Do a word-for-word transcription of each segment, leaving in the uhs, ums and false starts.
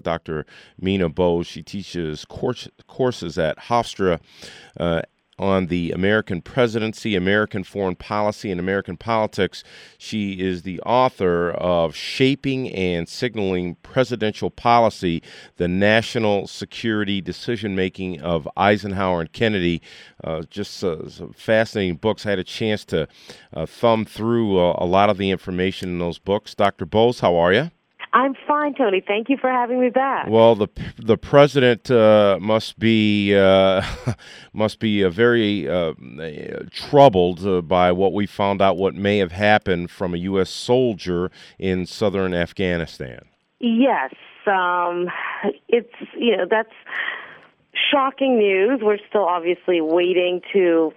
Doctor Mina Bowes. She teaches course, courses at Hofstra uh, on the American presidency, American foreign policy, and American politics. She is the author of Shaping and Signaling Presidential Policy, the National Security Decision-Making of Eisenhower and Kennedy. Uh, just uh, some fascinating books. I had a chance to uh, thumb through uh, a lot of the information in those books. Doctor Bowes, how are you? I'm fine, Tony. Thank you for having me back. Well, the the president uh, must be uh, must be uh, very uh, troubled uh, by what we found out what may have happened from a U S soldier in southern Afghanistan. Yes, um, it's you know that's shocking news. We're still obviously waiting to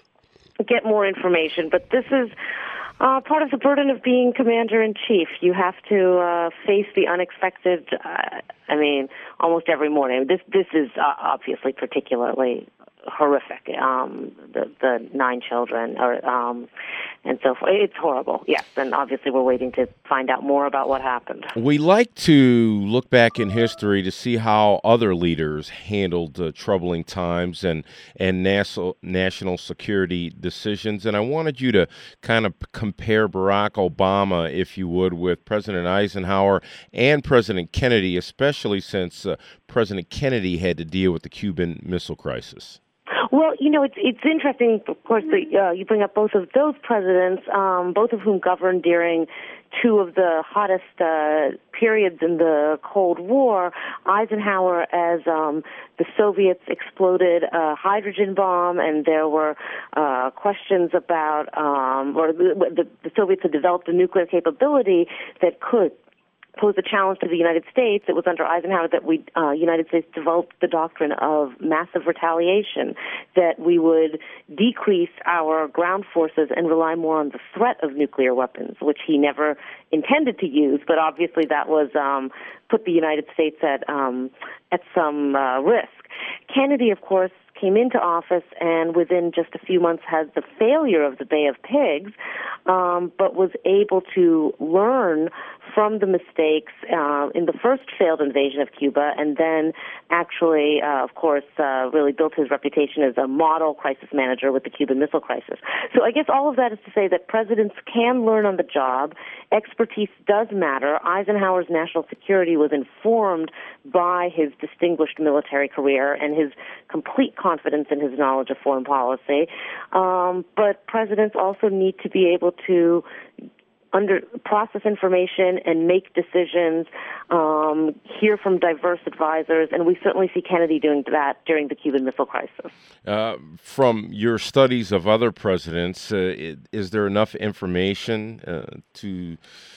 get more information, but this is Uh, part of the burden of being commander-in-chief. You have to uh, face the unexpected, uh, I mean, almost every morning. This this is uh, obviously particularly horrific. Um, the, the nine children, or, um, and so forth. It's horrible, yes. And obviously we're waiting to find out more about what happened. We like to look back in history to see how other leaders handled uh, troubling times and, and national, national security decisions. And I wanted you to kind of compare Barack Obama, if you would, with President Eisenhower and President Kennedy, especially since uh, President Kennedy had to deal with the Cuban Missile Crisis. Well, you know, it's it's interesting, of course, that uh, you bring up both of those presidents, um, both of whom governed during two of the hottest uh, periods in the Cold War. Eisenhower, as um, the Soviets exploded a hydrogen bomb, and there were uh, questions about, um, or the, the, the Soviets had developed a nuclear capability that could posed a challenge to the United States. It was under Eisenhower that we, uh, United States, developed the doctrine of massive retaliation, that we would decrease our ground forces and rely more on the threat of nuclear weapons, which he never intended to use, but obviously that was um, put the United States at um, at some uh, risk. Kennedy, of course, came into office and within just a few months had the failure of the Bay of Pigs, um, but was able to learn from the mistakes uh, in the first failed invasion of Cuba, and then actually, uh, of course, uh, really built his reputation as a model crisis manager with the Cuban Missile Crisis. So I guess all of that is to say that presidents can learn on the job. Expertise does matter. Eisenhower's national security was informed by his distinguished military career and his complete confidence in his knowledge of foreign policy. Um, but presidents also need to be able to under process information and make decisions, um, hear from diverse advisors, and we certainly see Kennedy doing that during the Cuban Missile Crisis. Uh, from your studies of other presidents, uh, is there enough information uh, to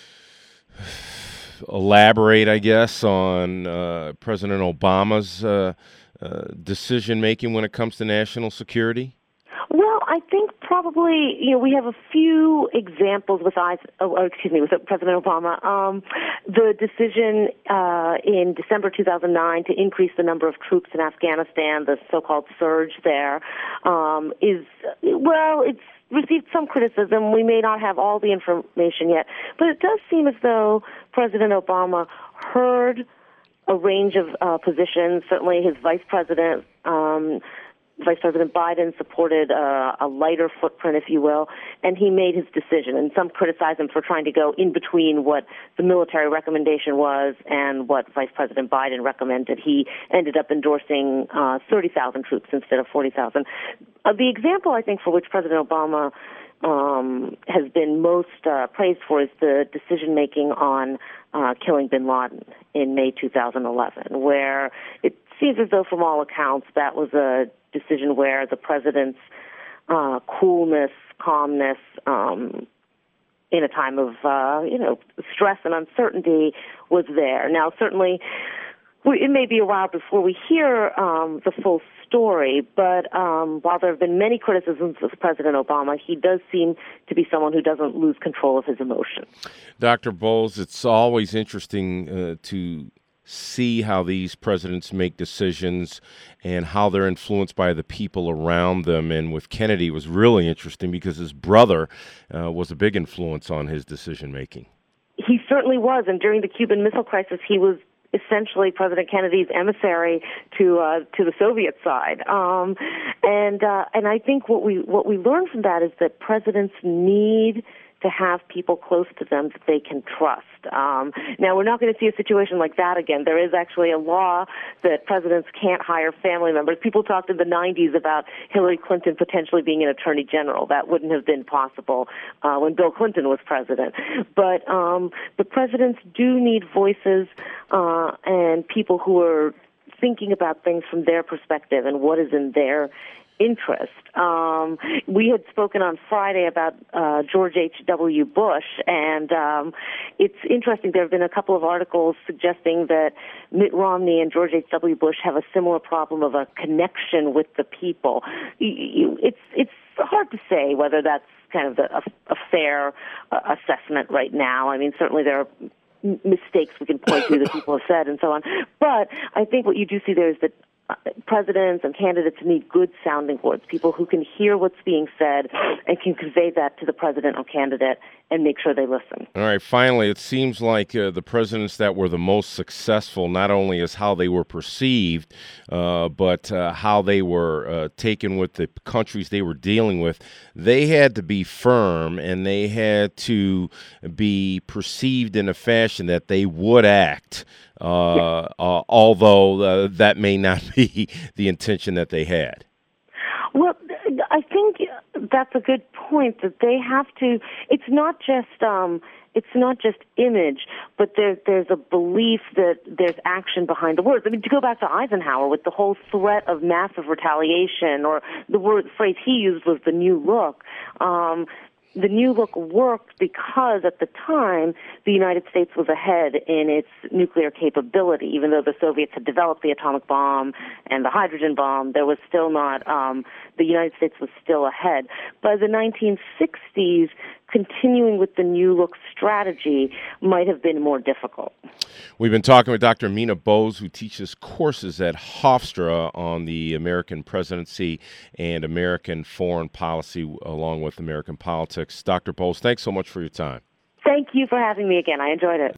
elaborate, I guess, on uh, President Obama's uh, uh, decision-making when it comes to national security? Well, I think probably, you know, we have a few examples with, oh, excuse me, with President Obama. Um, the decision uh, in December two thousand nine to increase the number of troops in Afghanistan, the so-called surge there, um, is, well, it's received some criticism. We may not have all the information yet, but it does seem as though President Obama heard a range of uh, positions. Certainly his vice president, um, Vice President Biden, supported uh, a lighter footprint, if you will, and he made his decision. And some criticize him for trying to go in between what the military recommendation was and what Vice President Biden recommended. He ended up endorsing uh, thirty thousand troops instead of forty thousand. Uh, the example, I think, for which President Obama um, has been most uh, praised for is the decision-making on uh, killing bin Laden in May two thousand eleven, where it seems as though, from all accounts, that was a decision where the president's uh, coolness, calmness, um, in a time of, uh, you know, stress and uncertainty was there. Now, certainly, we, it may be a while before we hear um, the full story, but um, while there have been many criticisms of President Obama, he does seem to be someone who doesn't lose control of his emotions. Doctor Bowles, it's always interesting uh, to see how these presidents make decisions and how they're influenced by the people around them. And with Kennedy, it was really interesting because his brother uh, was a big influence on his decision-making. He certainly was, and during the Cuban Missile Crisis, he was essentially President Kennedy's emissary to uh, to the Soviet side. Um, and uh, and I think what we what we learn from that is that presidents need to have people close to them that they can trust. Um, now, we're not going to see a situation like that again. There is actually a law that presidents can't hire family members. People talked in the nineties about Hillary Clinton potentially being an attorney general. That wouldn't have been possible uh, when Bill Clinton was president. But um, but presidents do need voices uh, and people who are thinking about things from their perspective and what is in their interest. Um, we had spoken on Friday about uh, George H W. Bush, and um, it's interesting. There have been a couple of articles suggesting that Mitt Romney and George H W. Bush have a similar problem of a connection with the people. You, you, it's it's hard to say whether that's kind of the, a, a fair uh, assessment right now. I mean, certainly there are mistakes we can point to that people have said and so on. But I think what you do see there is that Uh, presidents and candidates need good sounding boards, people who can hear what's being said and can convey that to the president or candidate and make sure they listen. All right, finally, it seems like uh, the presidents that were the most successful, not only as how they were perceived, uh, but uh, how they were uh, taken with the countries they were dealing with, they had to be firm and they had to be perceived in a fashion that they would act. Uh, uh, although uh, that may not be the intention that they had. Well, I think that's a good point, that they have to, it's not just, um, it's not just image, but there, there's a belief that there's action behind the words. I mean, to go back to Eisenhower with the whole threat of massive retaliation, or the word phrase he used was the new look. Um, The new look worked because at the time the United States was ahead in its nuclear capability. Even though the Soviets had developed the atomic bomb and the hydrogen bomb, there was still not, um, the United States was still ahead. By the nineteen sixties, continuing with the new look strategy might have been more difficult. We've been talking with Doctor Amina Bose, who teaches courses at Hofstra on the American presidency and American foreign policy, along with American politics. Doctor Bose, thanks so much for your time. Thank you for having me again. I enjoyed it.